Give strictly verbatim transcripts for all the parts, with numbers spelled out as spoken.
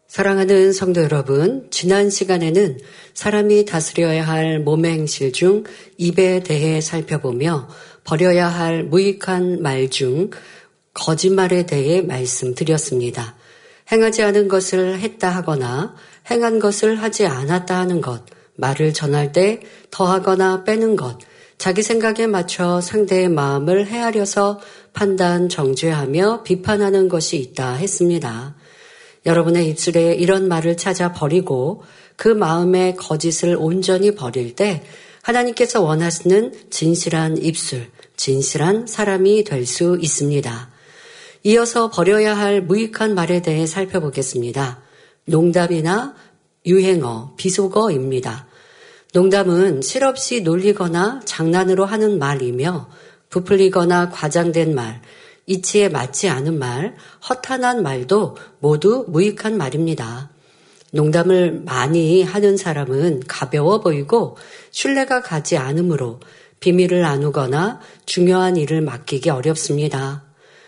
사랑하는 성도 여러분, 지난 시간에는 사람이 다스려야 할 몸의 행실 중 입에 대해 살펴보며 버려야 할 무익한 말 중 거짓말에 대해 말씀드렸습니다. 행하지 않은 것을 했다 하거나 행한 것을 하지 않았다 하는 것, 말을 전할 때 더하거나 빼는 것, 자기 생각에 맞춰 상대의 마음을 헤아려서 판단, 정죄하며 비판하는 것이 있다 했습니다. 여러분의 입술에 이런 말을 찾아 버리고 그 마음의 거짓을 온전히 버릴 때 하나님께서 원하시는 진실한 입술, 진실한 사람이 될 수 있습니다. 이어서 버려야 할 무익한 말에 대해 살펴보겠습니다. 농담이나 유행어, 비속어입니다. 농담은 실없이 놀리거나 장난으로 하는 말이며 부풀리거나 과장된 말, 이치에 맞지 않은 말, 허탄한 말도 모두 무익한 말입니다. 농담을 많이 하는 사람은 가벼워 보이고 신뢰가 가지 않으므로 비밀을 나누거나 중요한 일을 맡기기 어렵습니다.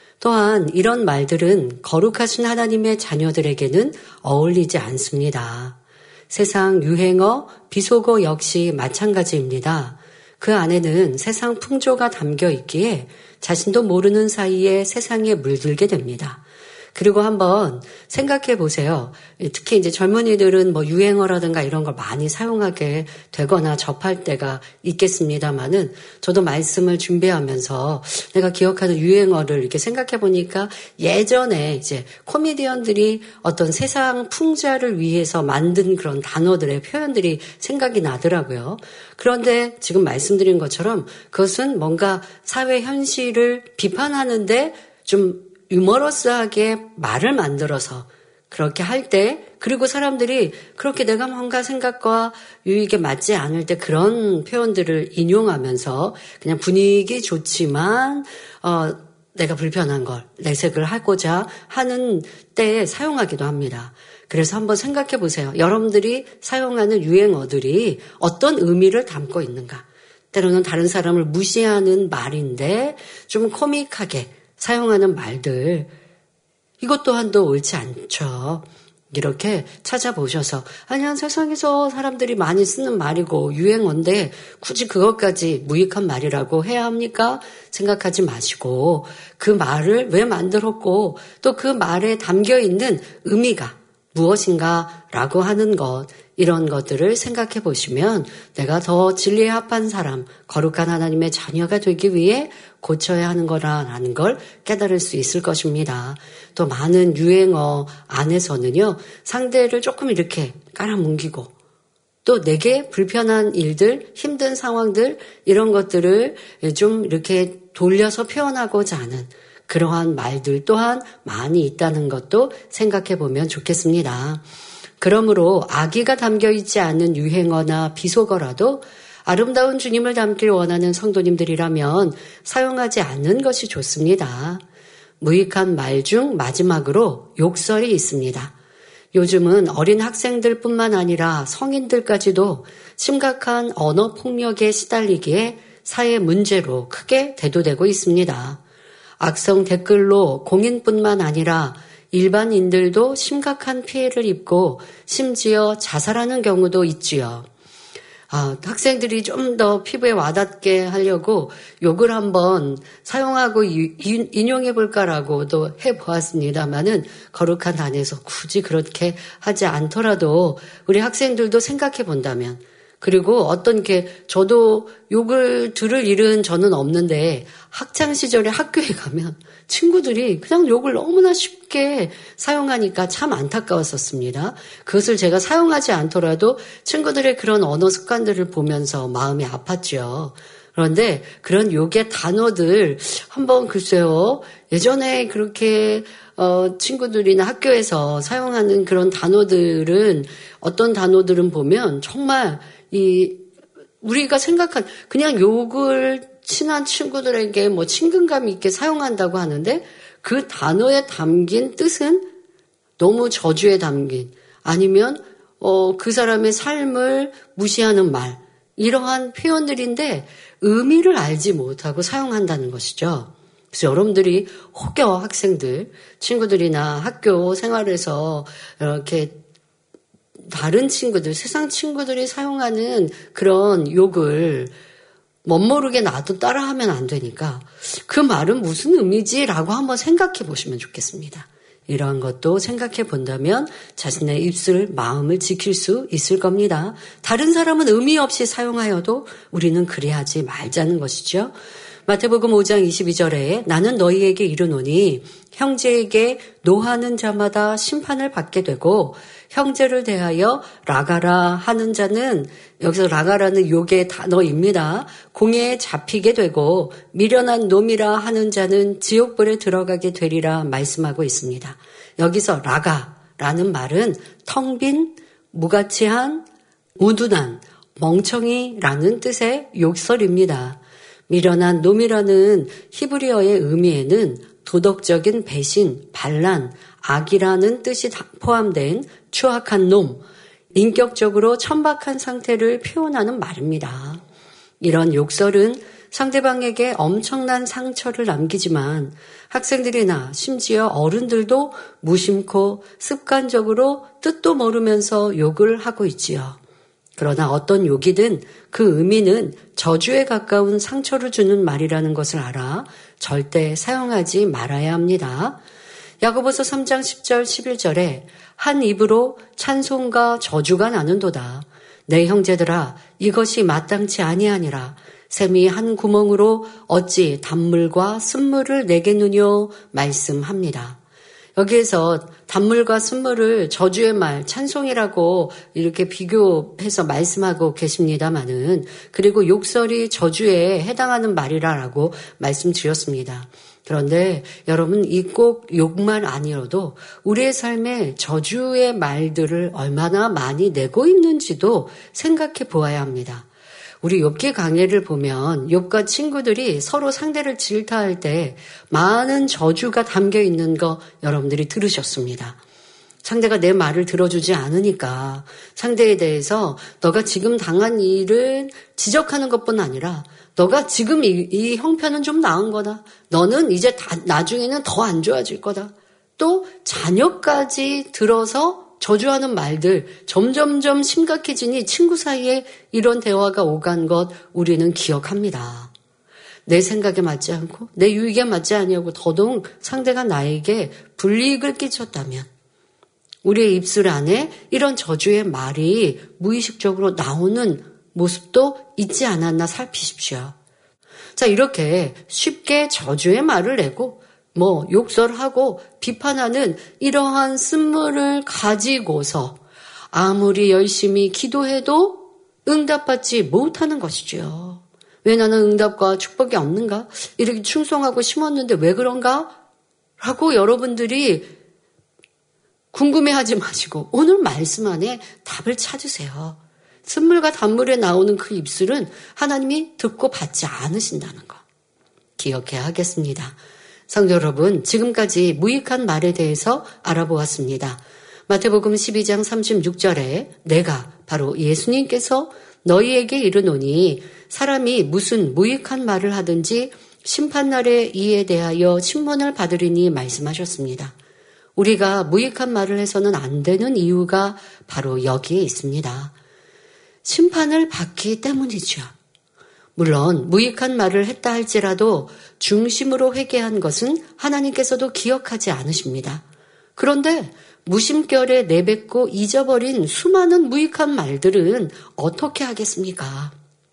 또한 이런 말들은 거룩하신 하나님의 자녀들에게는 어울리지 않습니다. 세상 유행어, 비속어 역시 마찬가지입니다. 그 안에는 세상 풍조가 담겨 있기에 자신도 모르는 사이에 세상에 물들게 됩니다. 그리고 한번 생각해 보세요. 특히 이제 젊은이들은 뭐 유행어라든가 이런 걸 많이 사용하게 되거나 접할 때가 있겠습니다만은 저도 말씀을 준비하면서 내가 기억하는 유행어를 이렇게 생각해 보니까 예전에 이제 코미디언들이 어떤 세상 풍자를 위해서 만든 그런 단어들의 표현들이 생각이 나더라고요. 그런데 지금 말씀드린 것처럼 그것은 뭔가 사회 현실을 비판하는데 좀 유머러스하게 말을 만들어서 그렇게 할 때, 그리고 사람들이 그렇게 내가 뭔가 생각과 유익에 맞지 않을 때 그런 표현들을 인용하면서 그냥 분위기 좋지만 어, 내가 불편한 걸 내색을 하고자 하는 때에 사용하기도 합니다. 그래서 한번 생각해 보세요. 여러분들이 사용하는 유행어들이 어떤 의미를 담고 있는가. 때로는 다른 사람을 무시하는 말인데 좀 코믹하게 사용하는 말들, 이것 또한도 옳지 않죠. 이렇게 찾아보셔서 아니야, 세상에서 사람들이 많이 쓰는 말이고 유행어인데 굳이 그것까지 무익한 말이라고 해야 합니까? 생각하지 마시고 그 말을 왜 만들었고 또 그 말에 담겨있는 의미가 무엇인가라고 하는 것, 이런 것들을 생각해 보시면 내가 더 진리에 합한 사람, 거룩한 하나님의 자녀가 되기 위해 고쳐야 하는 거라는 걸 깨달을 수 있을 것입니다. 또 많은 유행어 안에서는요, 상대를 조금 이렇게 깔아뭉기고 또 내게 불편한 일들, 힘든 상황들, 이런 것들을 좀 이렇게 돌려서 표현하고자 하는 그러한 말들 또한 많이 있다는 것도 생각해 보면 좋겠습니다. 그러므로 악의가 담겨있지 않은 유행어나 비속어라도 아름다운 주님을 닮길 원하는 성도님들이라면 사용하지 않는 것이 좋습니다. 무익한 말 중 마지막으로 욕설이 있습니다. 요즘은 어린 학생들뿐만 아니라 성인들까지도 심각한 언어 폭력에 시달리기에 사회 문제로 크게 대두되고 있습니다. 악성 댓글로 공인뿐만 아니라 일반인들도 심각한 피해를 입고 심지어 자살하는 경우도 있지요. 아, 학생들이 좀 더 피부에 와닿게 하려고 욕을 한번 사용하고 인용해 볼까라고도 해보았습니다만은 거룩한 단에서 굳이 그렇게 하지 않더라도 우리 학생들도 생각해 본다면, 그리고 어떤 게 저도 욕을 들을 일은 저는 없는데 학창 시절에 학교에 가면 친구들이 그냥 욕을 너무나 쉽게 사용하니까 참 안타까웠었습니다. 그것을 제가 사용하지 않더라도 친구들의 그런 언어 습관들을 보면서 마음이 아팠죠. 그런데 그런 욕의 단어들 한번 글쎄요, 예전에 그렇게 어, 친구들이나 학교에서 사용하는 그런 단어들은, 어떤 단어들은 보면 정말 이 우리가 생각한 그냥 욕을 친한 친구들에게 뭐 친근감 있게 사용한다고 하는데 그 단어에 담긴 뜻은 너무 저주에 담긴, 아니면 어, 그 사람의 삶을 무시하는 말, 이러한 표현들인데 의미를 알지 못하고 사용한다는 것이죠. 그래서 여러분들이 혹여 학생들, 친구들이나 학교 생활에서 이렇게 다른 친구들, 세상 친구들이 사용하는 그런 욕을 멋모르게 나도 따라하면 안 되니까 그 말은 무슨 의미지라고 한번 생각해 보시면 좋겠습니다. 이러한 것도 생각해 본다면 자신의 입술, 마음을 지킬 수 있을 겁니다. 다른 사람은 의미 없이 사용하여도 우리는 그리하지 말자는 것이죠. 마태복음 오 장 이십이 절에 나는 너희에게 이르노니 형제에게 노하는 자마다 심판을 받게 되고 형제를 대하여 라가라 하는 자는, 여기서 라가라는 욕의 단어입니다. 공회에 잡히게 되고 미련한 놈이라 하는 자는 지옥불에 들어가게 되리라 말씀하고 있습니다. 여기서 라가라는 말은 텅 빈, 무가치한, 우둔한, 멍청이라는 뜻의 욕설입니다. 미련한 놈이라는 히브리어의 의미에는 도덕적인 배신, 반란, 악이라는 뜻이 포함된 추악한 놈, 인격적으로 천박한 상태를 표현하는 말입니다. 이런 욕설은 상대방에게 엄청난 상처를 남기지만 학생들이나 심지어 어른들도 무심코 습관적으로 뜻도 모르면서 욕을 하고 있지요. 그러나 어떤 욕이든 그 의미는 저주에 가까운 상처를 주는 말이라는 것을 알아 절대 사용하지 말아야 합니다. 야고보서 삼 장 십 절 십일 절에 한 입으로 찬송과 저주가 나는도다. 내 형제들아 이것이 마땅치 아니하니라. 샘이 한 구멍으로 어찌 단물과 쓴물을 내겠느뇨 말씀합니다. 여기에서 단물과 쓴물을 저주의 말, 찬송이라고 이렇게 비교해서 말씀하고 계십니다마는, 그리고 욕설이 저주에 해당하는 말이라고 말씀드렸습니다. 그런데 여러분, 이 꼭 욕만 아니어도 우리의 삶에 저주의 말들을 얼마나 많이 내고 있는지도 생각해 보아야 합니다. 우리 욥기 강해를 보면 욥과 친구들이 서로 상대를 질타할 때 많은 저주가 담겨 있는 거 여러분들이 들으셨습니다. 상대가 내 말을 들어주지 않으니까 상대에 대해서 너가 지금 당한 일을 지적하는 것뿐 아니라 너가 지금 이, 이 형편은 좀 나은 거다. 너는 이제 다, 나중에는 더 안 좋아질 거다. 또 자녀까지 들어서 저주하는 말들, 점점점 심각해지니 친구 사이에 이런 대화가 오간 것 우리는 기억합니다. 내 생각에 맞지 않고 내 유익에 맞지 않냐고 더더욱 상대가 나에게 불이익을 끼쳤다면 우리의 입술 안에 이런 저주의 말이 무의식적으로 나오는 모습도 있지 않았나 살피십시오. 자, 이렇게 쉽게 저주의 말을 내고 뭐 욕설하고 비판하는 이러한 쓴물을 가지고서 아무리 열심히 기도해도 응답받지 못하는 것이죠. 왜 나는 응답과 축복이 없는가? 이렇게 충성하고 심었는데 왜 그런가? 라고 여러분들이 궁금해하지 마시고 오늘 말씀 안에 답을 찾으세요. 쓴물과 단물에 나오는 그 입술은 하나님이 듣고 받지 않으신다는 거 기억해야 하겠습니다. 성도 여러분, 지금까지 무익한 말에 대해서 알아보았습니다. 마태복음 십이 장 삼십육 절에 내가 바로 예수님께서 너희에게 이르노니 사람이 무슨 무익한 말을 하든지 심판날에 이에 대하여 심문을 받으리니 말씀하셨습니다. 우리가 무익한 말을 해서는 안 되는 이유가 바로 여기에 있습니다. 심판을 받기 때문이죠. 물론 무익한 말을 했다 할지라도 중심으로 회개한 것은 하나님께서도 기억하지 않으십니다. 그런데 무심결에 내뱉고 잊어버린 수많은 무익한 말들은 어떻게 하겠습니까?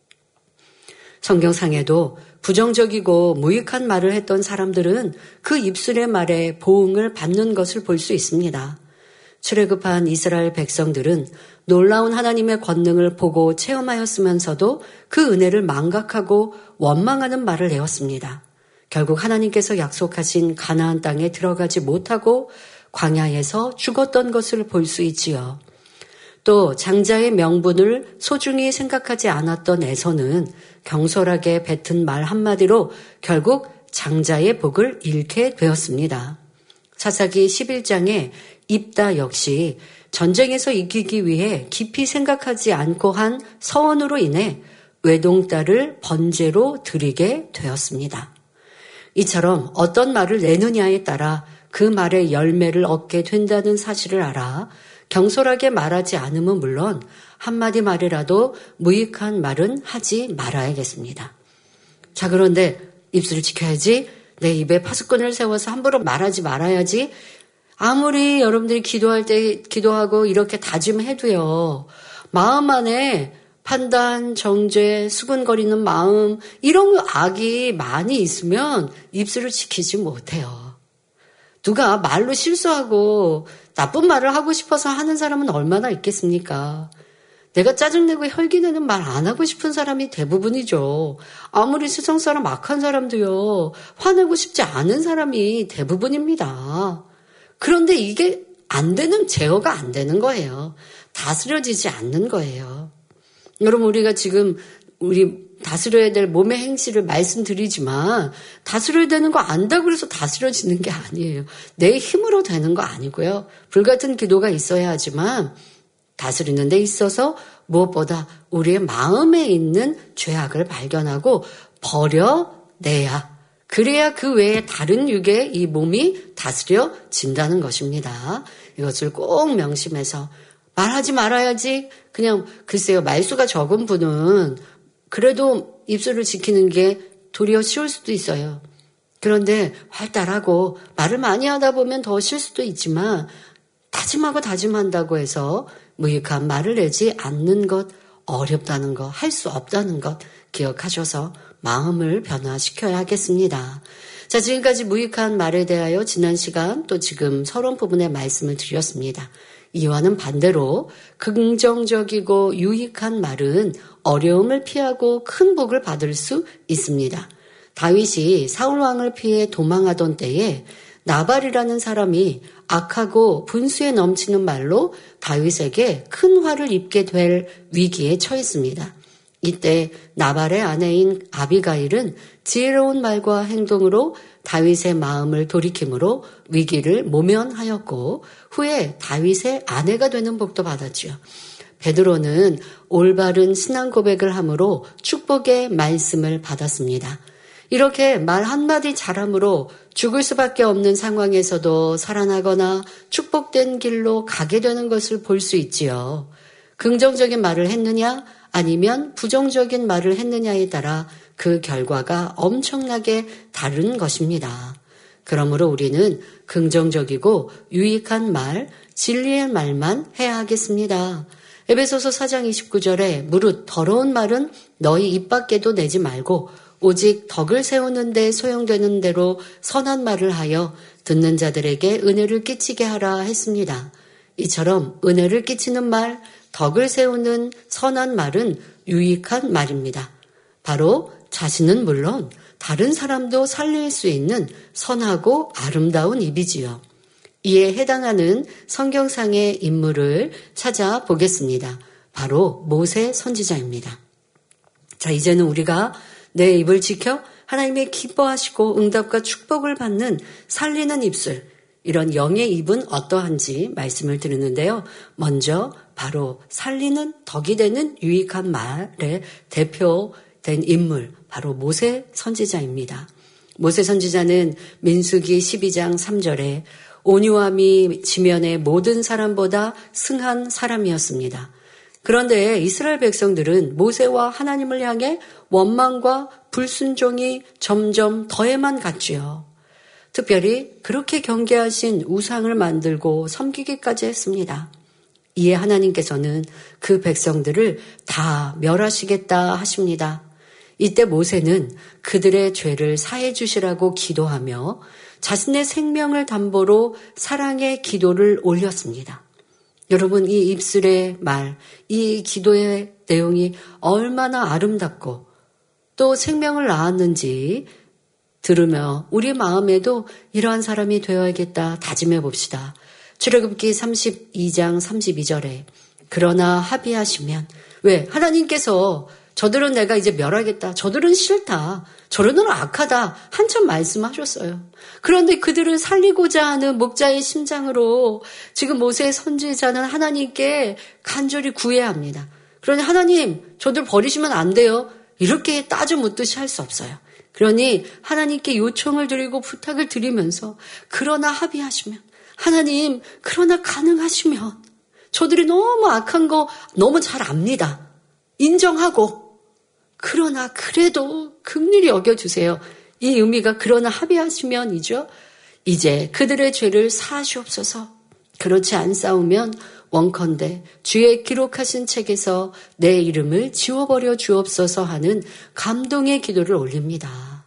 성경상에도 부정적이고 무익한 말을 했던 사람들은 그 입술의 말에 보응을 받는 것을 볼 수 있습니다. 출애굽한 이스라엘 백성들은 놀라운 하나님의 권능을 보고 체험하였으면서도 그 은혜를 망각하고 원망하는 말을 내었습니다. 결국 하나님께서 약속하신 가나안 땅에 들어가지 못하고 광야에서 죽었던 것을 볼 수 있지요. 또 장자의 명분을 소중히 생각하지 않았던 에서는 경솔하게 뱉은 말 한마디로 결국 장자의 복을 잃게 되었습니다. 사사기 십일 장에 입다 역시 전쟁에서 이기기 위해 깊이 생각하지 않고 한 서원으로 인해 외동딸을 번제로 드리게 되었습니다. 이처럼 어떤 말을 내느냐에 따라 그 말의 열매를 얻게 된다는 사실을 알아 경솔하게 말하지 않으면 물론 한마디 말이라도 무익한 말은 하지 말아야겠습니다. 자, 그런데 입술을 지켜야지, 내 입에 파수꾼을 세워서 함부로 말하지 말아야지, 아무리 여러분들이 기도할 때 기도하고 이렇게 다짐해도요, 마음 안에 판단, 정죄, 수근거리는 마음, 이런 악이 많이 있으면 입술을 지키지 못해요. 누가 말로 실수하고 나쁜 말을 하고 싶어서 하는 사람은 얼마나 있겠습니까? 내가 짜증내고 혈기내는 말 안 하고 싶은 사람이 대부분이죠. 아무리 세상 사람 악한 사람도요, 화내고 싶지 않은 사람이 대부분입니다. 그런데 이게 안 되는, 제어가 안 되는 거예요. 다스려지지 않는 거예요. 여러분, 우리가 지금 우리 다스려야 될 몸의 행실을 말씀드리지만 다스려야 되는 거 안다고 해서 다스려지는 게 아니에요. 내 힘으로 되는 거 아니고요. 불같은 기도가 있어야 하지만 다스리는 데 있어서 무엇보다 우리의 마음에 있는 죄악을 발견하고 버려내야, 그래야 그 외에 다른 육의 이 몸이 다스려진다는 것입니다. 이것을 꼭 명심해서 말하지 말아야지, 그냥 글쎄요, 말수가 적은 분은 그래도 입술을 지키는 게 도리어 쉬울 수도 있어요. 그런데 활달하고 말을 많이 하다 보면 더 쉴 수도 있지만 다짐하고 다짐한다고 해서 무익한 말을 내지 않는 것, 어렵다는 것, 할 수 없다는 것 기억하셔서 마음을 변화시켜야 하겠습니다. 자, 지금까지 무익한 말에 대하여 지난 시간 또 지금 서론 부분의 말씀을 드렸습니다. 이와는 반대로 긍정적이고 유익한 말은 어려움을 피하고 큰 복을 받을 수 있습니다. 다윗이 사울왕을 피해 도망하던 때에 나발이라는 사람이 악하고 분수에 넘치는 말로 다윗에게 큰 화를 입게 될 위기에 처했습니다. 이때 나발의 아내인 아비가일은 지혜로운 말과 행동으로 다윗의 마음을 돌이킴으로 위기를 모면하였고 후에 다윗의 아내가 되는 복도 받았지요. 베드로는 올바른 신앙 고백을 함으로 축복의 말씀을 받았습니다. 이렇게 말 한마디 잘함으로 죽을 수밖에 없는 상황에서도 살아나거나 축복된 길로 가게 되는 것을 볼 수 있지요. 긍정적인 말을 했느냐 아니면 부정적인 말을 했느냐에 따라 그 결과가 엄청나게 다른 것입니다. 그러므로 우리는 긍정적이고 유익한 말, 진리의 말만 해야 하겠습니다. 에베소서 사 장 이십구 절에 무릇 더러운 말은 너희 입 밖에도 내지 말고 오직 덕을 세우는 데 소용되는 대로 선한 말을 하여 듣는 자들에게 은혜를 끼치게 하라 했습니다. 이처럼 은혜를 끼치는 말, 덕을 세우는 선한 말은 유익한 말입니다. 바로 자신은 물론 다른 사람도 살릴 수 있는 선하고 아름다운 입이지요. 이에 해당하는 성경상의 인물을 찾아보겠습니다. 바로 모세 선지자입니다. 자, 이제는 우리가 내 입을 지켜 하나님의 기뻐하시고 응답과 축복을 받는 살리는 입술, 이런 영의 입은 어떠한지 말씀을 드리는데요. 먼저 바로 살리는 덕이 되는 유익한 말의 대표된 인물, 바로 모세 선지자입니다. 모세 선지자는 민수기 십이 장 삼 절에 온유함이 지면의 모든 사람보다 승한 사람이었습니다. 그런데 이스라엘 백성들은 모세와 하나님을 향해 원망과 불순종이 점점 더해만 갔지요. 특별히 그렇게 경계하신 우상을 만들고 섬기기까지 했습니다. 이에 하나님께서는 그 백성들을 다 멸하시겠다 하십니다. 이때 모세는 그들의 죄를 사해 주시라고 기도하며 자신의 생명을 담보로 사랑의 기도를 올렸습니다. 여러분, 이 입술의 말, 이 기도의 내용이 얼마나 아름답고 또 생명을 낳았는지 들으며 우리 마음에도 이러한 사람이 되어야겠다 다짐해 봅시다. 출애굽기 삼십이 장 삼십이 절에 그러나 합의하시면, 왜? 하나님께서 저들은 내가 이제 멸하겠다, 저들은 싫다, 저들은 악하다 한참 말씀하셨어요. 그런데 그들을 살리고자 하는 목자의 심장으로 지금 모세 선지자는 하나님께 간절히 구해야 합니다. 그러니 하나님, 저들 버리시면 안 돼요, 이렇게 따져 묻듯이 할 수 없어요. 그러니 하나님께 요청을 드리고 부탁을 드리면서 그러나 합의하시면 하나님 그러나 가능하시면 저들이 너무 악한 거 너무 잘 압니다. 인정하고 그러나 그래도 긍휼히 여겨주세요. 이 의미가 그러나 합의하시면이죠. 이제 그들의 죄를 사하시옵소서. 그렇지 않사오면 원컨대 주의 기록하신 책에서 내 이름을 지워버려 주옵소서 하는 감동의 기도를 올립니다.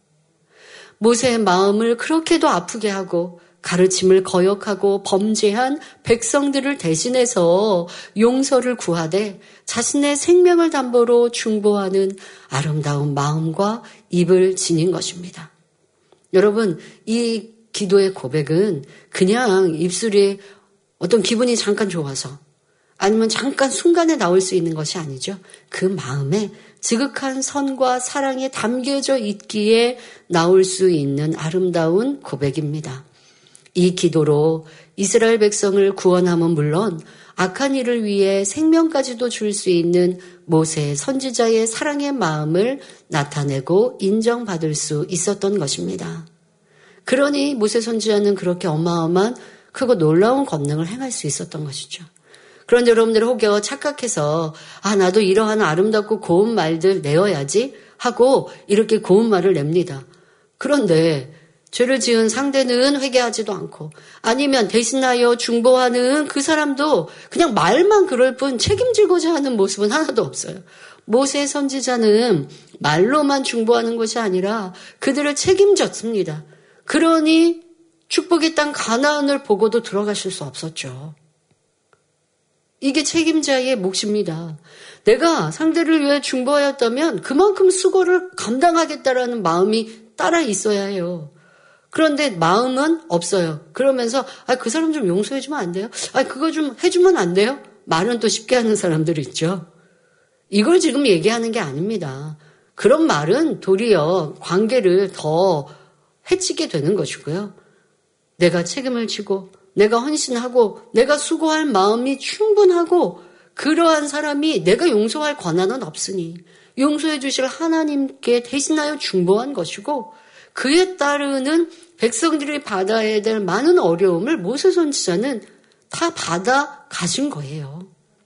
모세의 마음을 그렇게도 아프게 하고 가르침을 거역하고 범죄한 백성들을 대신해서 용서를 구하되 자신의 생명을 담보로 중보하는 아름다운 마음과 입을 지닌 것입니다. 여러분, 이 기도의 고백은 그냥 입술에 어떤 기분이 잠깐 좋아서 아니면 잠깐 순간에 나올 수 있는 것이 아니죠. 그 마음에 지극한 선과 사랑이 담겨져 있기에 나올 수 있는 아름다운 고백입니다. 이 기도로 이스라엘 백성을 구원함은 물론 악한 일을 위해 생명까지도 줄 수 있는 모세 선지자의 사랑의 마음을 나타내고 인정받을 수 있었던 것입니다. 그러니 모세 선지자는 그렇게 어마어마한 크고 놀라운 권능을 행할 수 있었던 것이죠. 그런데 여러분들 혹여 착각해서 아 나도 이러한 아름답고 고운 말들 내어야지 하고 이렇게 고운 말을 냅니다. 그런데 죄를 지은 상대는 회개하지도 않고 아니면 대신하여 중보하는 그 사람도 그냥 말만 그럴 뿐 책임지고자 하는 모습은 하나도 없어요. 모세 선지자는 말로만 중보하는 것이 아니라 그들을 책임졌습니다. 그러니 축복의 땅 가나안을 보고도 들어가실 수 없었죠. 이게 책임자의 몫입니다. 내가 상대를 위해 중보하였다면 그만큼 수고를 감당하겠다라는 마음이 따라 있어야 해요. 그런데 마음은 없어요. 그러면서 아, 그 사람 좀 용서해주면 안 돼요? 아, 그거 좀 해주면 안 돼요? 말은 또 쉽게 하는 사람들이 있죠. 이걸 지금 얘기하는 게 아닙니다. 그런 말은 도리어 관계를 더 해치게 되는 것이고요. 내가 책임을 지고 내가 헌신하고 내가 수고할 마음이 충분하고 그러한 사람이 내가 용서할 권한은 없으니 용서해 주실 하나님께 대신하여 중보한 것이고 그에 따르는 백성들이 받아야 될 많은 어려움을 모세 선지자는 다 받아 가신 거예요.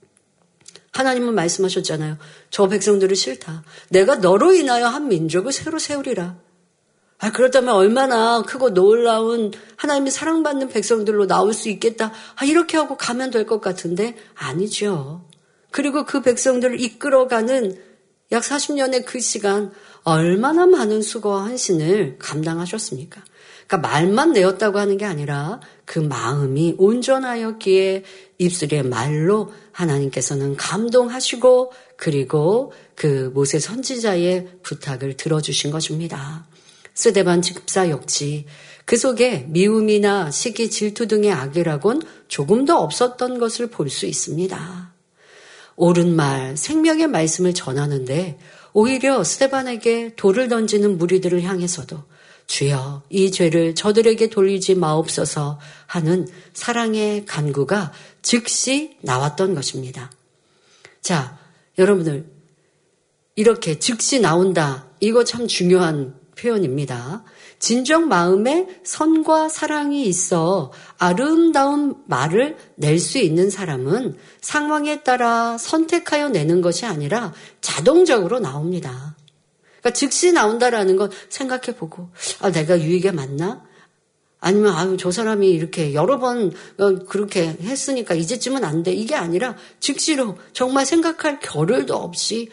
하나님은 말씀하셨잖아요. 저 백성들이 싫다. 내가 너로 인하여 한 민족을 새로 세우리라. 아, 그렇다면 얼마나 크고 놀라운 하나님이 사랑받는 백성들로 나올 수 있겠다. 아, 이렇게 하고 가면 될 것 같은데 아니죠. 그리고 그 백성들을 이끌어가는 약 사십 년의 그 시간 얼마나 많은 수고와 헌신을 감당하셨습니까? 그러니까 말만 내었다고 하는 게 아니라 그 마음이 온전하였기에 입술의 말로 하나님께서는 감동하시고 그리고 그 모세 선지자의 부탁을 들어주신 것입니다. 스데반 집사 역시 그 속에 미움이나 시기, 질투 등의 악이라곤 조금도 없었던 것을 볼 수 있습니다. 옳은 말, 생명의 말씀을 전하는데 오히려 스데반에게 돌을 던지는 무리들을 향해서도 주여 이 죄를 저들에게 돌리지 마옵소서 하는 사랑의 간구가 즉시 나왔던 것입니다. 자, 여러분들 이렇게 즉시 나온다. 이거 참 중요한 표현입니다. 진정 마음에 선과 사랑이 있어 아름다운 말을 낼 수 있는 사람은 상황에 따라 선택하여 내는 것이 아니라 자동적으로 나옵니다. 그러니까 즉시 나온다라는 건 생각해보고 아, 내가 유익에 맞나? 아니면 아유 저 사람이 이렇게 여러 번 그렇게 했으니까 이제쯤은 안 돼. 이게 아니라 즉시로 정말 생각할 겨를도 없이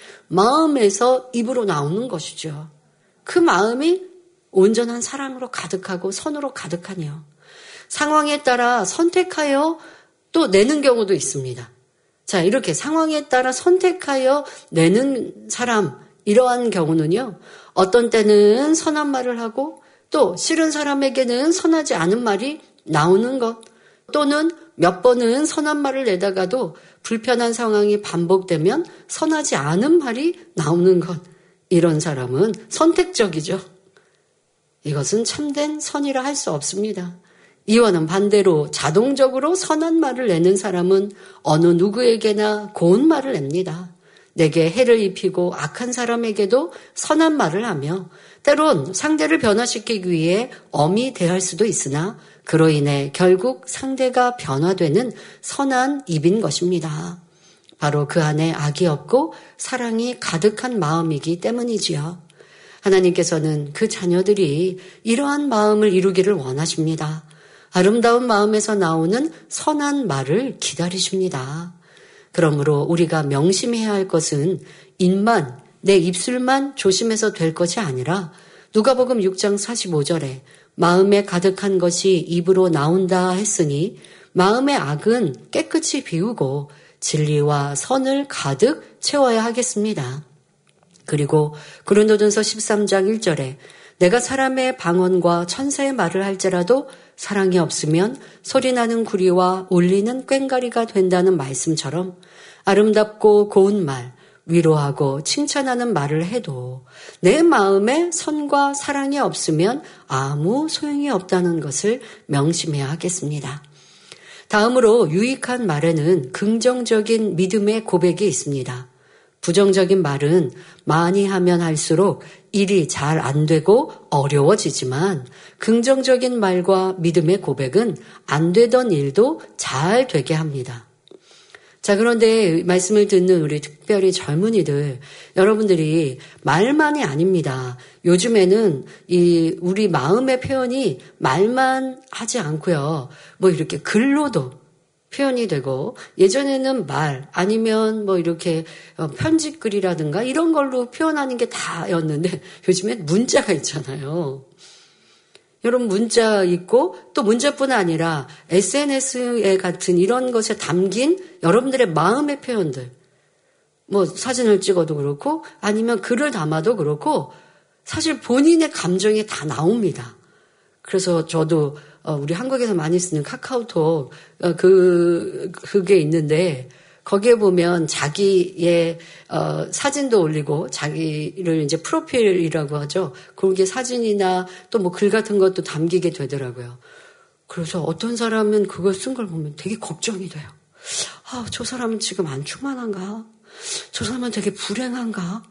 마음에서 입으로 나오는 것이죠. 그 마음이 온전한 사랑으로 가득하고 선으로 가득하네요. 상황에 따라 선택하여 또 내는 경우도 있습니다. 자, 이렇게 상황에 따라 선택하여 내는 사람, 이러한 경우는요. 어떤 때는 선한 말을 하고 또 싫은 사람에게는 선하지 않은 말이 나오는 것, 또는 몇 번은 선한 말을 내다가도 불편한 상황이 반복되면 선하지 않은 말이 나오는 것. 이런 사람은 선택적이죠. 이것은 참된 선이라 할 수 없습니다. 이와는 반대로 자동적으로 선한 말을 내는 사람은 어느 누구에게나 고운 말을 냅니다. 내게 해를 입히고 악한 사람에게도 선한 말을 하며 때론 상대를 변화시키기 위해 엄히 대할 수도 있으나 그로 인해 결국 상대가 변화되는 선한 입인 것입니다. 바로 그 안에 악이 없고 사랑이 가득한 마음이기 때문이지요. 하나님께서는 그 자녀들이 이러한 마음을 이루기를 원하십니다. 아름다운 마음에서 나오는 선한 말을 기다리십니다. 그러므로 우리가 명심해야 할 것은 입만, 내 입술만 조심해서 될 것이 아니라 누가복음 육 장 사십오 절에 마음에 가득한 것이 입으로 나온다 했으니 마음의 악은 깨끗이 비우고 진리와 선을 가득 채워야 하겠습니다. 그리고 고린도전서 십삼 장 일 절에 내가 사람의 방언과 천사의 말을 할지라도 사랑이 없으면 소리나는 구리와 울리는 꽹과리가 된다는 말씀처럼 아름답고 고운 말, 위로하고 칭찬하는 말을 해도 내 마음에 선과 사랑이 없으면 아무 소용이 없다는 것을 명심해야 하겠습니다. 다음으로 유익한 말에는 긍정적인 믿음의 고백이 있습니다. 부정적인 말은 많이 하면 할수록 일이 잘 안 되고 어려워지지만 긍정적인 말과 믿음의 고백은 안 되던 일도 잘 되게 합니다. 자, 그런데 말씀을 듣는 우리 특별히 젊은이들, 여러분들이 말만이 아닙니다. 요즘에는 이 우리 마음의 표현이 말만 하지 않고요. 뭐 이렇게 글로도 표현이 되고 예전에는 말 아니면 뭐 이렇게 편집글이라든가 이런 걸로 표현하는 게 다였는데 요즘엔 문자가 있잖아요. 여러분 문자 있고 또 문자뿐 아니라 에스엔에스에 같은 이런 것에 담긴 여러분들의 마음의 표현들, 뭐 사진을 찍어도 그렇고 아니면 글을 담아도 그렇고 사실 본인의 감정이 다 나옵니다. 그래서 저도 우리 한국에서 많이 쓰는 카카오톡 그 그게 있는데 거기에 보면 자기의 어, 사진도 올리고 자기를 이제 프로필이라고 하죠. 그게 사진이나 또 뭐 글 같은 것도 담기게 되더라고요. 그래서 어떤 사람은 그걸 쓴 걸 보면 되게 걱정이 돼요. 아, 저 사람은 지금 안 충만한가? 저 사람은 되게 불행한가?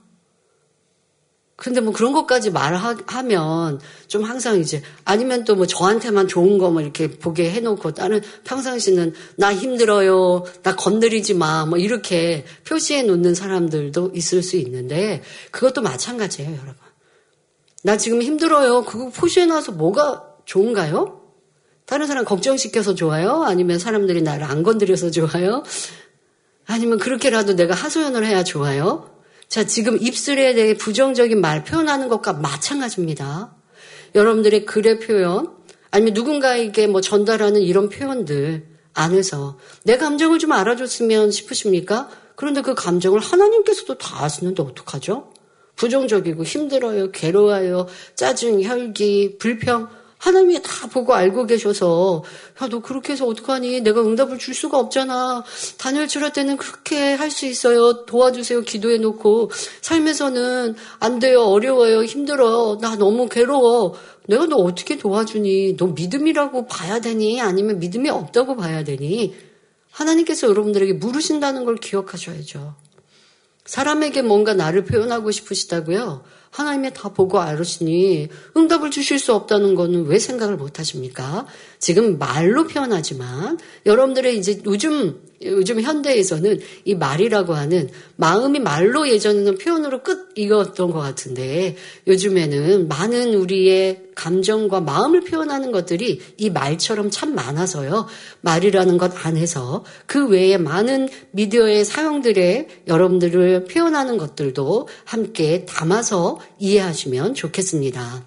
근데 뭐 그런 것까지 말하면 좀 항상 이제 아니면 또 뭐 저한테만 좋은 거 뭐 이렇게 보게 해놓고 다른 평상시는 나 힘들어요, 나 건드리지 마, 뭐 이렇게 표시해 놓는 사람들도 있을 수 있는데 그것도 마찬가지예요, 여러분. 나 지금 힘들어요. 그거 표시해 놔서 뭐가 좋은가요? 다른 사람 걱정시켜서 좋아요? 아니면 사람들이 나를 안 건드려서 좋아요? 아니면 그렇게라도 내가 하소연을 해야 좋아요? 자, 지금 입술에 대해 부정적인 말 표현하는 것과 마찬가지입니다. 여러분들의 글의 표현, 아니면 누군가에게 뭐 전달하는 이런 표현들 안에서 내 감정을 좀 알아줬으면 싶으십니까? 그런데 그 감정을 하나님께서도 다 아시는데 어떡하죠? 부정적이고 힘들어요, 괴로워요, 짜증, 혈기, 불평, 하나님이 다 보고 알고 계셔서 야, 너 그렇게 해서 어떡하니? 내가 응답을 줄 수가 없잖아. 다니엘 출할 때는 그렇게 할 수 있어요. 도와주세요. 기도해 놓고 삶에서는 안 돼요. 어려워요. 힘들어. 나 너무 괴로워. 내가 너 어떻게 도와주니? 너 믿음이라고 봐야 되니? 아니면 믿음이 없다고 봐야 되니? 하나님께서 여러분들에게 물으신다는 걸 기억하셔야죠. 사람에게 뭔가 나를 표현하고 싶으시다고요? 하나님이 다 보고 알으시니 응답을 주실 수 없다는 거는 왜 생각을 못 하십니까? 지금 말로 표현하지만 여러분들의 이제 요즘 요즘 현대에서는 이 말이라고 하는 마음이 말로 예전에는 표현으로 끝 이었던 것 같은데 요즘에는 많은 우리의 감정과 마음을 표현하는 것들이 이 말처럼 참 많아서요. 말이라는 것 안에서 그 외에 많은 미디어의 사용들에 여러분들을 표현하는 것들도 함께 담아서 이해하시면 좋겠습니다.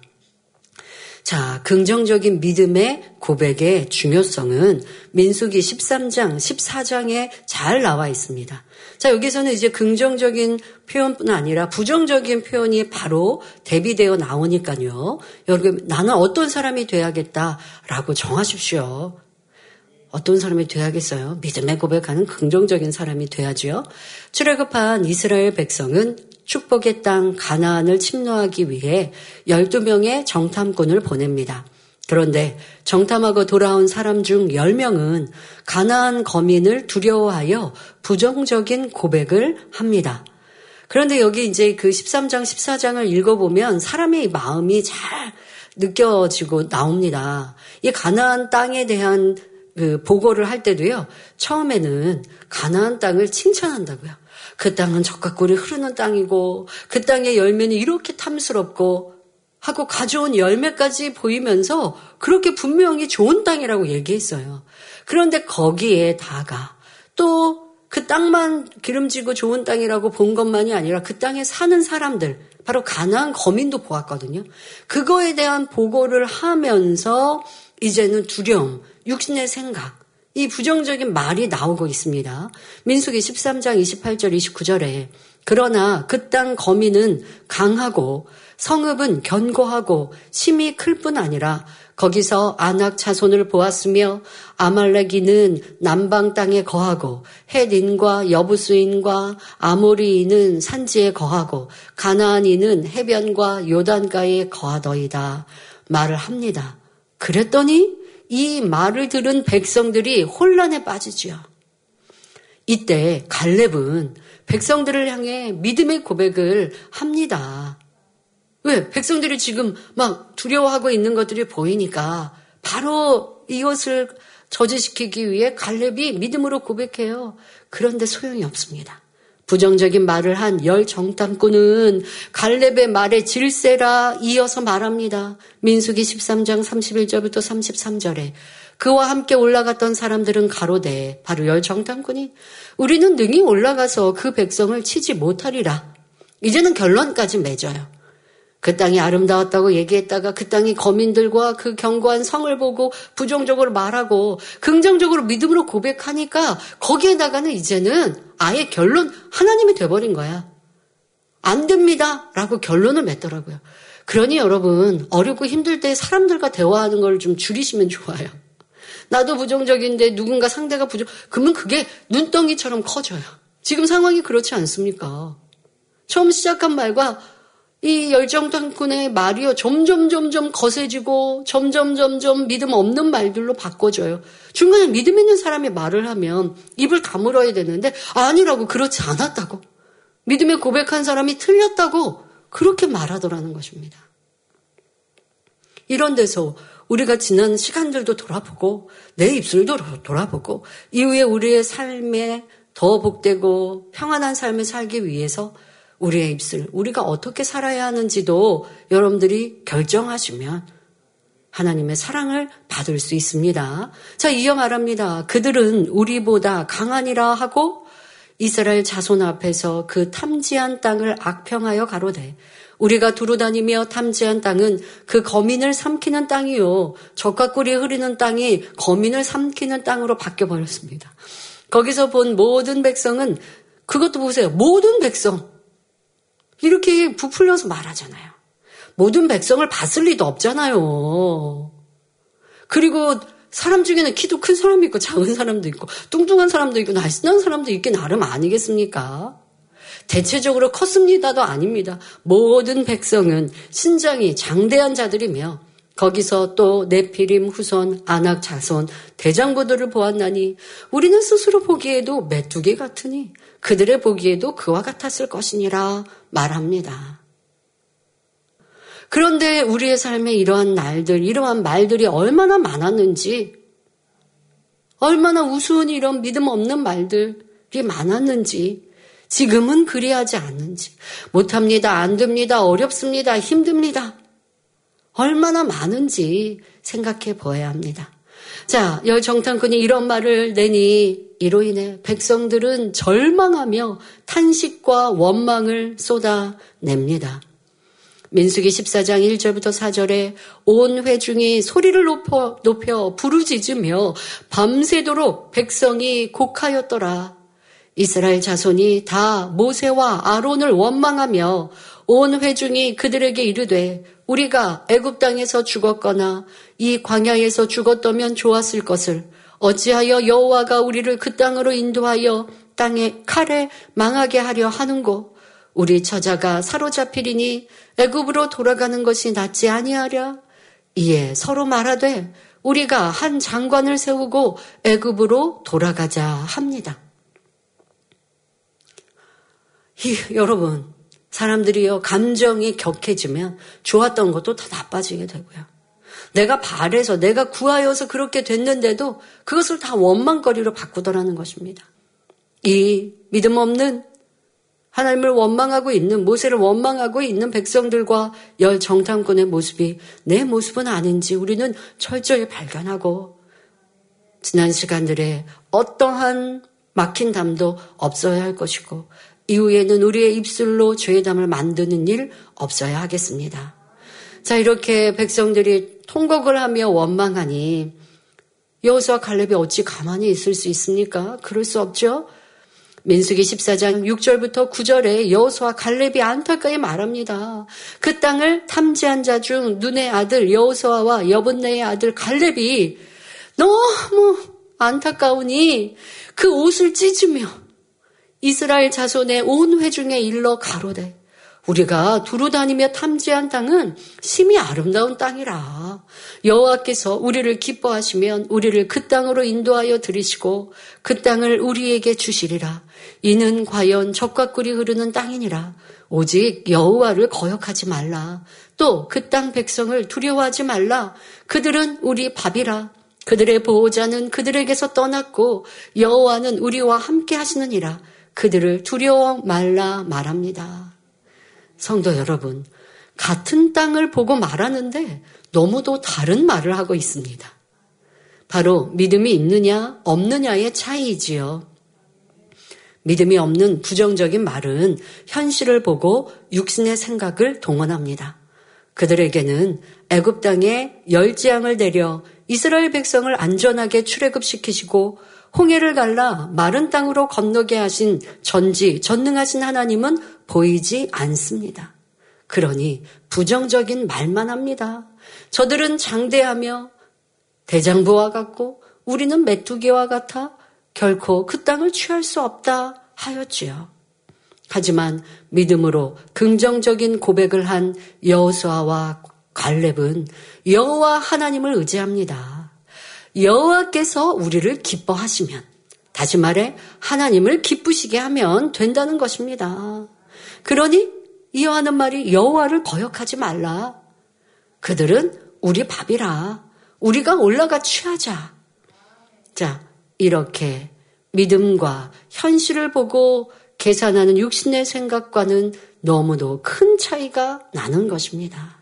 자, 긍정적인 믿음의 고백의 중요성은 민수기 십삼 장, 십사 장에 잘 나와 있습니다. 자, 여기서는 이제 긍정적인 표현뿐 아니라 부정적인 표현이 바로 대비되어 나오니까요. 여러분, 나는 어떤 사람이 돼야겠다라고 정하십시오. 어떤 사람이 돼야겠어요? 믿음의 고백하는 긍정적인 사람이 돼야죠. 출애굽한 이스라엘 백성은 축복의 땅 가나안을 침노하기 위해 열두 명의 정탐꾼을 보냅니다. 그런데 정탐하고 돌아온 사람 중 열 명은 가나안 거민을 두려워하여 부정적인 고백을 합니다. 그런데 여기 이제 그 십삼 장, 십사 장을 읽어보면 사람의 마음이 잘 느껴지고 나옵니다. 이 가나안 땅에 대한 그 보고를 할 때도요, 처음에는 가나안 땅을 칭찬한다고요. 그 땅은 젖과 꿀이 흐르는 땅이고, 그 땅의 열매는 이렇게 탐스럽고, 하고 가져온 열매까지 보이면서 그렇게 분명히 좋은 땅이라고 얘기했어요. 그런데 거기에다가 또 그 땅만 기름지고 좋은 땅이라고 본 것만이 아니라 그 땅에 사는 사람들, 바로 가나안 거민도 보았거든요. 그거에 대한 보고를 하면서 이제는 두려움, 육신의 생각, 이 부정적인 말이 나오고 있습니다. 민수기 십삼 장 이십팔 절 이십구 절에 그러나 그 땅 거민은 강하고 성읍은 견고하고 심이 클 뿐 아니라 거기서 아낙 자손을 보았으며 아말렉인은 남방 땅에 거하고 헷인과 여부스인과 아모리인은 산지에 거하고 가나안인은 해변과 요단가에 거하더이다 말을 합니다. 그랬더니 이 말을 들은 백성들이 혼란에 빠지지요. 이때 갈렙은 백성들을 향해 믿음의 고백을 합니다. 왜? 백성들이 지금 막 두려워하고 있는 것들이 보이니까 바로 이것을 저지시키기 위해 갈렙이 믿음으로 고백해요. 그런데 소용이 없습니다. 부정적인 말을 한 열 정탐꾼은 갈렙의 말에 질세라 이어서 말합니다. 민수기 십삼 장 삼십일 절부터 삼십삼 절에 그와 함께 올라갔던 사람들은 가로되, 바로 열 정탐꾼이 우리는 능히 올라가서 그 백성을 치지 못하리라. 이제는 결론까지 맺어요. 그 땅이 아름다웠다고 얘기했다가 그 땅이 거민들과 그 견고한 성을 보고 부정적으로 말하고 긍정적으로 믿음으로 고백하니까 거기에다가는 이제는 아예 결론 하나님이 돼버린 거야. 안 됩니다 라고 결론을 맺더라고요. 그러니 여러분, 어렵고 힘들 때 사람들과 대화하는 걸 좀 줄이시면 좋아요. 나도 부정적인데 누군가 상대가 부정, 그러면 그게 눈덩이처럼 커져요. 지금 상황이 그렇지 않습니까? 처음 시작한 말과 이 열정탐꾼의 말이요, 점점 점점 거세지고 점점 점점 믿음 없는 말들로 바꿔져요. 중간에 믿음 있는 사람이 말을 하면 입을 다물어야 되는데 아니라고, 그렇지 않았다고, 믿음에 고백한 사람이 틀렸다고 그렇게 말하더라는 것입니다. 이런 데서 우리가 지난 시간들도 돌아보고 내 입술도 돌아보고 이후에 우리의 삶에 더 복되고 평안한 삶을 살기 위해서 우리의 입술, 우리가 어떻게 살아야 하는지도 여러분들이 결정하시면 하나님의 사랑을 받을 수 있습니다. 자, 이어 말합니다. 그들은 우리보다 강하니라 하고 이스라엘 자손 앞에서 그 탐지한 땅을 악평하여 가로되, 우리가 두루다니며 탐지한 땅은 그 거민을 삼키는 땅이요, 젖과 꿀이 흐르는 땅이 거민을 삼키는 땅으로 바뀌어버렸습니다. 거기서 본 모든 백성은, 그것도 보세요, 모든 백성 이렇게 부풀려서 말하잖아요. 모든 백성을 봤을 리도 없잖아요. 그리고 사람 중에는 키도 큰 사람도 있고 작은 사람도 있고 뚱뚱한 사람도 있고 날씬한 사람도 있게 나름 아니겠습니까? 대체적으로 컸습니다도 아닙니다. 모든 백성은 신장이 장대한 자들이며 거기서 또 네피림 후손, 아낙 자손, 대장부들을 보았나니 우리는 스스로 보기에도 메뚜기 같으니 그들의 보기에도 그와 같았을 것이니라 말합니다. 그런데 우리의 삶에 이러한 날들, 이러한 말들이 얼마나 많았는지, 얼마나 우스운 이런 믿음 없는 말들이 많았는지, 지금은 그리하지 않는지, 못합니다, 안 됩니다, 어렵습니다, 힘듭니다, 얼마나 많은지 생각해 보아야 합니다. 자, 열 정탐꾼이 이런 말을 내니 이로 인해 백성들은 절망하며 탄식과 원망을 쏟아냅니다. 민수기 십사 장 일 절부터 사 절에 온 회중이 소리를 높여, 높여 부르짖으며 밤새도록 백성이 곡하였더라. 이스라엘 자손이 다 모세와 아론을 원망하며 온 회중이 그들에게 이르되, 우리가 애굽 땅에서 죽었거나 이 광야에서 죽었다면 좋았을 것을 어찌하여 여호와가 우리를 그 땅으로 인도하여 땅에 칼에 망하게 하려 하는고, 우리 처자가 사로잡히리니 애굽으로 돌아가는 것이 낫지 아니하랴. 이에 서로 말하되 우리가 한 장관을 세우고 애굽으로 돌아가자 합니다. 이, 여러분, 사람들이요, 감정이 격해지면 좋았던 것도 다 나빠지게 되고요. 내가 바래서, 내가 구하여서 그렇게 됐는데도 그것을 다 원망거리로 바꾸더라는 것입니다. 이 믿음 없는 하나님을 원망하고 있는, 모세를 원망하고 있는 백성들과 열 정탐꾼의 모습이 내 모습은 아닌지 우리는 철저히 발견하고 지난 시간들에 어떠한 막힌 담도 없어야 할 것이고 이후에는 우리의 입술로 죄의 담을 만드는 일 없어야 하겠습니다. 자, 이렇게 백성들이 통곡을 하며 원망하니 여호수아 갈렙이 어찌 가만히 있을 수 있습니까? 그럴 수 없죠. 민수기 십사 장 육 절부터 구 절에 여호수아 갈렙이 안타까이 말합니다. 그 땅을 탐지한 자 중 눈의 아들 여호수아와 여분네의 아들 갈렙이 너무 안타까우니 그 옷을 찢으며 이스라엘 자손의 온 회중에 일러 가로되 우리가 두루 다니며 탐지한 땅은 심히 아름다운 땅이라. 여호와께서 우리를 기뻐하시면 우리를 그 땅으로 인도하여 들이시고 그 땅을 우리에게 주시리라. 이는 과연 젖과 꿀이 흐르는 땅이니라. 오직 여호와를 거역하지 말라. 또 그 땅 백성을 두려워하지 말라. 그들은 우리 밥이라. 그들의 보호자는 그들에게서 떠났고 여호와는 우리와 함께 하시느니라. 그들을 두려워 말라 말합니다. 성도 여러분, 같은 땅을 보고 말하는데 너무도 다른 말을 하고 있습니다. 바로 믿음이 있느냐 없느냐의 차이이지요. 믿음이 없는 부정적인 말은 현실을 보고 육신의 생각을 동원합니다. 그들에게는 애굽 땅에 열재앙을 내려 이스라엘 백성을 안전하게 출애굽시키시고 홍해를 갈라 마른 땅으로 건너게 하신 전지 전능하신 하나님은 보이지 않습니다. 그러니 부정적인 말만 합니다. 저들은 장대하며 대장부와 같고 우리는 메뚜기와 같아 결코 그 땅을 취할 수 없다 하였지요. 하지만 믿음으로 긍정적인 고백을 한 여호수아와 갈렙은 여호와 하나님을 의지합니다. 여호와께서 우리를 기뻐하시면, 다시 말해 하나님을 기쁘시게 하면 된다는 것입니다. 그러니 이어 하는 말이 여호와를 거역하지 말라. 그들은 우리 밥이라. 우리가 올라가 취하자. 자, 이렇게 믿음과 현실을 보고 계산하는 육신의 생각과는 너무도 큰 차이가 나는 것입니다.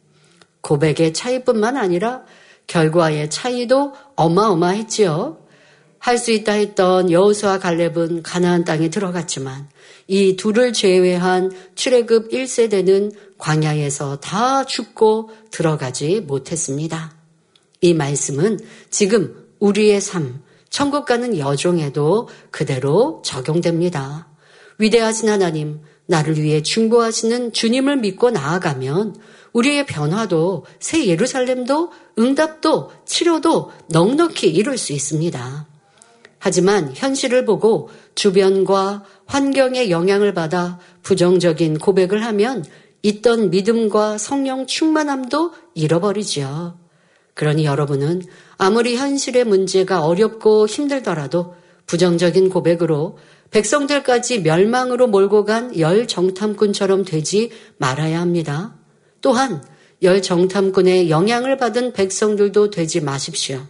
고백의 차이뿐만 아니라 결과의 차이도 어마어마했지요. 할 수 있다 했던 여호수아 갈렙은 가나안 땅에 들어갔지만 이 둘을 제외한 출애굽 일 세대는 광야에서 다 죽고 들어가지 못했습니다. 이 말씀은 지금 우리의 삶, 천국 가는 여정에도 그대로 적용됩니다. 위대하신 하나님, 나를 위해 중보하시는 주님을 믿고 나아가면 우리의 변화도 새 예루살렘도 응답도 치료도 넉넉히 이룰 수 있습니다. 하지만 현실을 보고 주변과 환경의 영향을 받아 부정적인 고백을 하면 있던 믿음과 성령 충만함도 잃어버리지요. 그러니 여러분은 아무리 현실의 문제가 어렵고 힘들더라도 부정적인 고백으로 백성들까지 멸망으로 몰고 간 열 정탐꾼처럼 되지 말아야 합니다. 또한 열 정탐꾼의 영향을 받은 백성들도 되지 마십시오.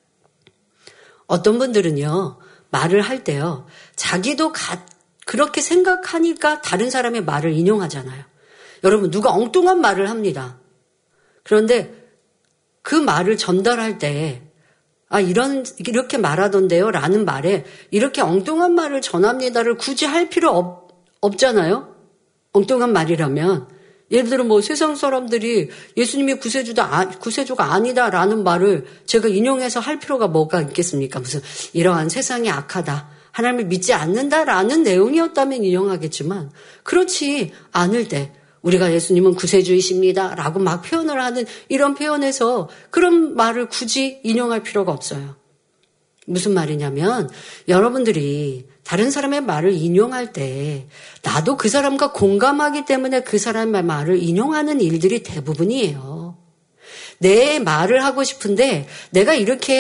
어떤 분들은요, 말을 할 때요, 자기도 가, 그렇게 생각하니까 다른 사람의 말을 인용하잖아요. 여러분, 누가 엉뚱한 말을 합니다. 그런데 그 말을 전달할 때, 아, 이런, 이렇게 말하던데요? 라는 말에 이렇게 엉뚱한 말을 전합니다를 굳이 할 필요 없, 없잖아요? 엉뚱한 말이라면. 예를 들어 뭐 세상 사람들이 예수님이 구세주다, 구세주가 아니다라는 말을 제가 인용해서 할 필요가 뭐가 있겠습니까? 무슨 이러한 세상이 악하다, 하나님을 믿지 않는다라는 내용이었다면 인용하겠지만 그렇지 않을 때 우리가 예수님은 구세주이십니다 라고 막 표현을 하는 이런 표현에서 그런 말을 굳이 인용할 필요가 없어요. 무슨 말이냐면 여러분들이 다른 사람의 말을 인용할 때 나도 그 사람과 공감하기 때문에 그 사람의 말을 인용하는 일들이 대부분이에요. 내 말을 하고 싶은데 내가 이렇게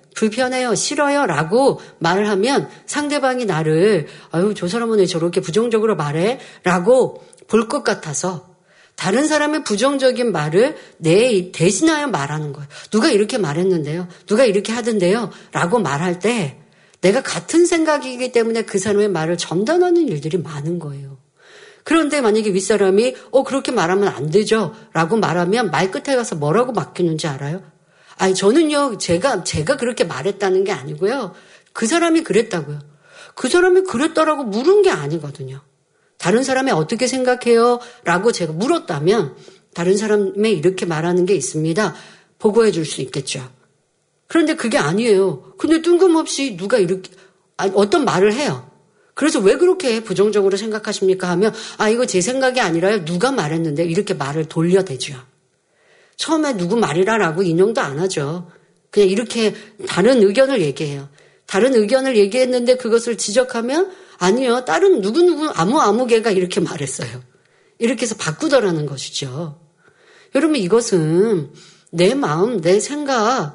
불편해요, 싫어요 라고 말을 하면 상대방이 나를 아유 저 사람은 왜 저렇게 부정적으로 말해? 라고 볼 것 같아서 다른 사람의 부정적인 말을 내 대신하여 말하는 거예요. 누가 이렇게 말했는데요. 누가 이렇게 하던데요. 라고 말할 때 내가 같은 생각이기 때문에 그 사람의 말을 전달하는 일들이 많은 거예요. 그런데 만약에 윗사람이 어 그렇게 말하면 안 되죠 라고 말하면 말 끝에 가서 뭐라고 맡기는지 알아요? 아니 저는요 제가 제가 그렇게 말했다는 게 아니고요. 그 사람이 그랬다고요. 그 사람이 그랬다라고 물은 게 아니거든요. 다른 사람이 어떻게 생각해요? 라고 제가 물었다면 다른 사람이 이렇게 말하는 게 있습니다. 보고해 줄 수 있겠죠. 그런데 그게 아니에요. 근데 뜬금없이 누가 이렇게 아니, 어떤 말을 해요. 그래서 왜 그렇게 부정적으로 생각하십니까? 하면 아 이거 제 생각이 아니라요. 누가 말했는데 이렇게 말을 돌려대죠. 처음에 누구 말이라라고 인용도 안 하죠. 그냥 이렇게 다른 의견을 얘기해요. 다른 의견을 얘기했는데 그것을 지적하면 아니요. 다른 누구누구 아무 아무 개가 이렇게 말했어요. 이렇게 해서 바꾸더라는 것이죠. 여러분 이것은 내 마음, 내 생각을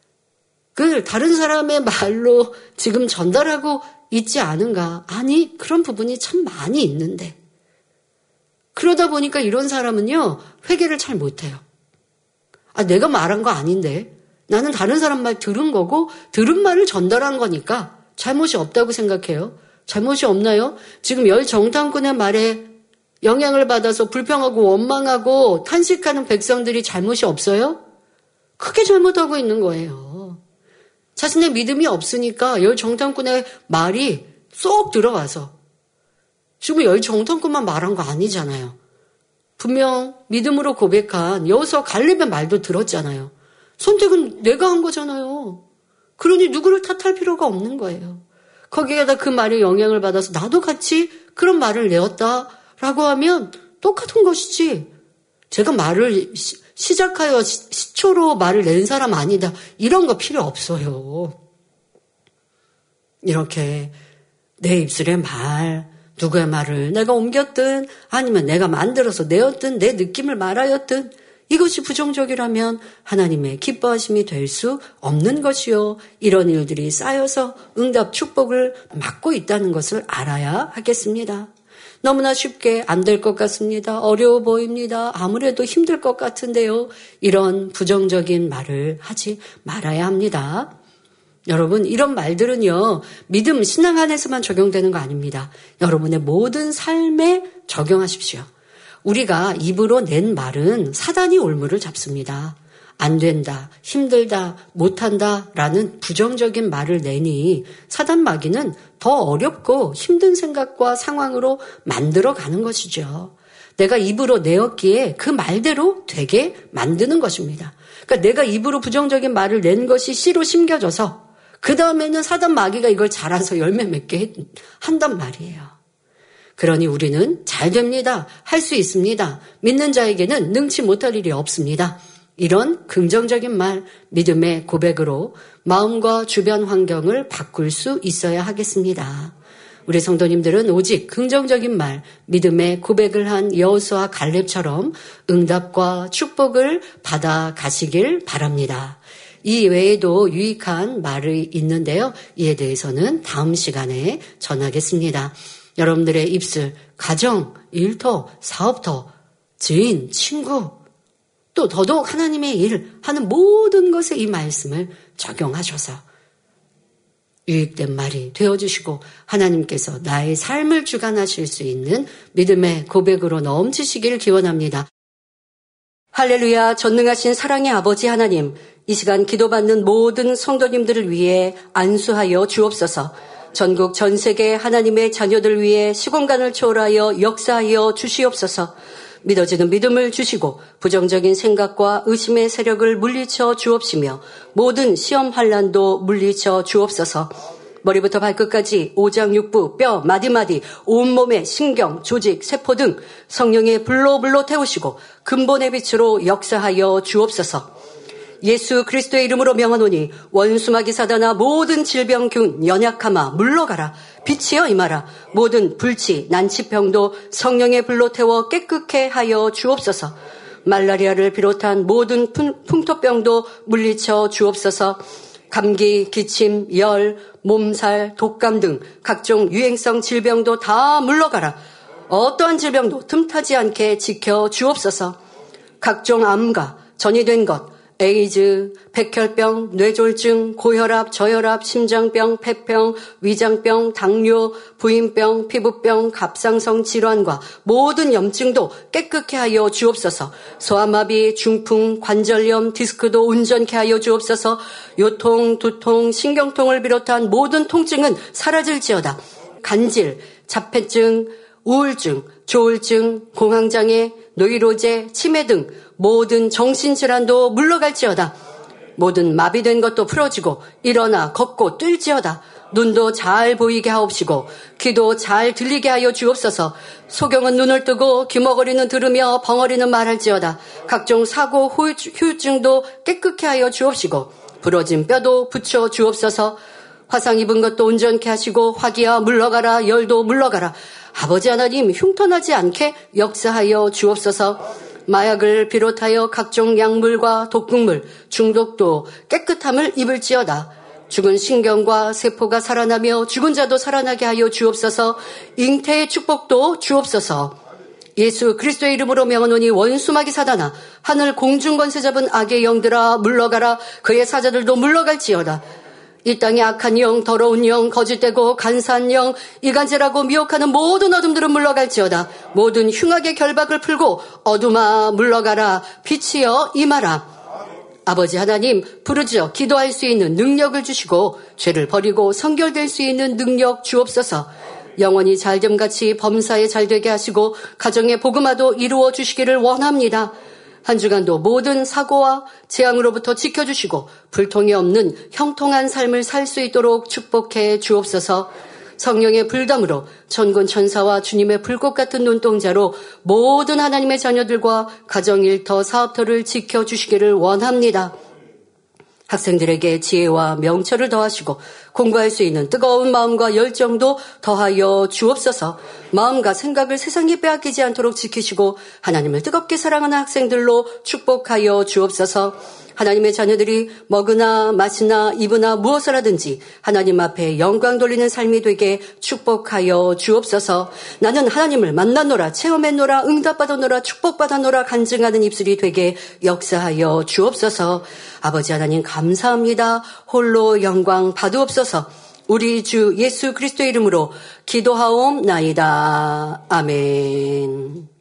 다른 사람의 말로 지금 전달하고 있지 않은가? 아니 그런 부분이 참 많이 있는데 그러다 보니까 이런 사람은요. 회개를 잘 못해요. 아 내가 말한 거 아닌데 나는 다른 사람 말 들은 거고 들은 말을 전달한 거니까 잘못이 없다고 생각해요. 잘못이 없나요? 지금 열정탐꾼의 말에 영향을 받아서 불평하고 원망하고 탄식하는 백성들이 잘못이 없어요? 크게 잘못하고 있는 거예요. 자신의 믿음이 없으니까 열정탐꾼의 말이 쏙 들어와서 지금 열정탐꾼만 말한 거 아니잖아요. 분명 믿음으로 고백한 여호수아 갈렙의 말도 들었잖아요. 선택은 내가 한 거잖아요. 그러니 누구를 탓할 필요가 없는 거예요. 거기에다 그 말에 영향을 받아서 나도 같이 그런 말을 내었다라고 하면 똑같은 것이지. 제가 말을 시, 시작하여 시, 시초로 말을 낸 사람 아니다. 이런 거 필요 없어요. 이렇게 내 입술의 말, 누구의 말을 내가 옮겼든 아니면 내가 만들어서 내었든 내 느낌을 말하였든 이것이 부정적이라면 하나님의 기뻐하심이 될 수 없는 것이요. 이런 일들이 쌓여서 응답 축복을 막고 있다는 것을 알아야 하겠습니다. 너무나 쉽게 안 될 것 같습니다. 어려워 보입니다. 아무래도 힘들 것 같은데요. 이런 부정적인 말을 하지 말아야 합니다. 여러분 이런 말들은요. 믿음 신앙 안에서만 적용되는 거 아닙니다. 여러분의 모든 삶에 적용하십시오. 우리가 입으로 낸 말은 사단이 올무를 잡습니다. 안 된다, 힘들다, 못한다 라는 부정적인 말을 내니 사단 마귀는 더 어렵고 힘든 생각과 상황으로 만들어가는 것이죠. 내가 입으로 내었기에 그 말대로 되게 만드는 것입니다. 그러니까 내가 입으로 부정적인 말을 낸 것이 씨로 심겨져서 그 다음에는 사단 마귀가 이걸 자라서 열매 맺게 한단 말이에요. 그러니 우리는 잘 됩니다. 할 수 있습니다. 믿는 자에게는 능치 못할 일이 없습니다. 이런 긍정적인 말, 믿음의 고백으로 마음과 주변 환경을 바꿀 수 있어야 하겠습니다. 우리 성도님들은 오직 긍정적인 말, 믿음의 고백을 한 여호수아 갈렙처럼 응답과 축복을 받아 가시길 바랍니다. 이 외에도 유익한 말이 있는데요. 이에 대해서는 다음 시간에 전하겠습니다. 여러분들의 입술, 가정, 일터, 사업터, 지인, 친구, 또 더더욱 하나님의 일 하는 모든 것에 이 말씀을 적용하셔서 유익된 말이 되어주시고 하나님께서 나의 삶을 주관하실 수 있는 믿음의 고백으로 넘치시길 기원합니다. 할렐루야. 전능하신 사랑의 아버지 하나님, 이 시간 기도받는 모든 성도님들을 위해 안수하여 주옵소서. 전국 전 세계 하나님의 자녀들 위해 시공간을 초월하여 역사하여 주시옵소서. 믿어지는 믿음을 주시고 부정적인 생각과 의심의 세력을 물리쳐 주옵시며 모든 시험 환난도 물리쳐 주옵소서. 머리부터 발끝까지 오장육부, 뼈, 마디마디, 온몸의 신경, 조직, 세포 등 성령의 불로 불로 태우시고 근본의 빛으로 역사하여 주옵소서. 예수 그리스도의 이름으로 명하노니 원수마귀 사단아 모든 질병균 연약함아 물러가라. 빛이여 임하라. 모든 불치 난치병도 성령의 불로 태워 깨끗게 하여 주옵소서. 말라리아를 비롯한 모든 풍토병도 물리쳐 주옵소서. 감기, 기침, 열, 몸살, 독감 등 각종 유행성 질병도 다 물러가라. 어떠한 질병도 틈타지 않게 지켜 주옵소서. 각종 암과 전이된 것, 에이즈, 백혈병, 뇌졸중, 고혈압, 저혈압, 심장병, 폐병, 위장병, 당뇨, 부인병, 피부병, 갑상선 질환과 모든 염증도 깨끗게 하여 주옵소서. 소아마비, 중풍, 관절염, 디스크도 온전케 하여 주옵소서. 요통, 두통, 신경통을 비롯한 모든 통증은 사라질지어다. 간질, 자폐증, 우울증, 조울증, 공황장애, 노이로제, 치매 등 모든 정신질환도 물러갈지어다. 모든 마비된 것도 풀어지고 일어나 걷고 뛸지어다. 눈도 잘 보이게 하옵시고 귀도 잘 들리게 하여 주옵소서. 소경은 눈을 뜨고 귀머거리는 들으며 벙어리는 말할지어다. 각종 사고 후유증도 깨끗게 하여 주옵시고 부러진 뼈도 붙여 주옵소서. 화상 입은 것도 온전케 하시고 화기야 물러가라. 열도 물러가라. 아버지 하나님 흉터나지 않게 역사하여 주옵소서. 마약을 비롯하여 각종 약물과 독극물, 중독도 깨끗함을 입을지어다. 죽은 신경과 세포가 살아나며 죽은 자도 살아나게 하여 주옵소서. 잉태의 축복도 주옵소서. 예수 그리스도의 이름으로 명하노니 원수마귀 사단아, 하늘 공중 권세 잡은 악의 영들아 물러가라. 그의 사자들도 물러갈지어다. 이 땅의 악한 영, 더러운 영, 거짓되고 간사한 영, 이간질하고 미혹하는 모든 어둠들은 물러갈지어다. 모든 흉악의 결박을 풀고 어둠아 물러가라. 빛이여 임하라. 아버지 하나님 부르짖어 기도할 수 있는 능력을 주시고 죄를 버리고 성결될 수 있는 능력 주옵소서. 영원히 잘됨같이 범사에 잘되게 하시고 가정의 복음화도 이루어 주시기를 원합니다. 한 주간도 모든 사고와 재앙으로부터 지켜주시고 불통이 없는 형통한 삶을 살 수 있도록 축복해 주옵소서. 성령의 불담으로 천군 천사와 주님의 불꽃 같은 눈동자로 모든 하나님의 자녀들과 가정일터 사업터를 지켜주시기를 원합니다. 학생들에게 지혜와 명철을 더하시고 공부할 수 있는 뜨거운 마음과 열정도 더하여 주옵소서. 마음과 생각을 세상에 빼앗기지 않도록 지키시고 하나님을 뜨겁게 사랑하는 학생들로 축복하여 주옵소서. 하나님의 자녀들이 먹으나 마시나 입으나 무엇을 하든지 하나님 앞에 영광 돌리는 삶이 되게 축복하여 주옵소서. 나는 하나님을 만났노라, 체험했노라, 응답받았노라, 축복받았노라 간증하는 입술이 되게 역사하여 주옵소서. 아버지 하나님 감사합니다. 홀로 영광 받으옵소서. 우리 주 예수 그리스도의 이름으로 기도하옵나이다. 아멘.